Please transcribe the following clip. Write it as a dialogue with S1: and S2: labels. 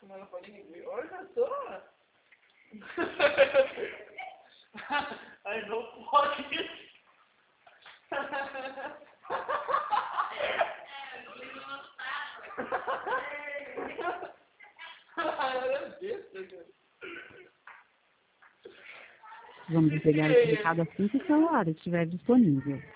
S1: Mas não pode ninguém ver. Olha só. Aí não pode.
S2: Vamos entregar esse recado assim que o celular estiver disponível.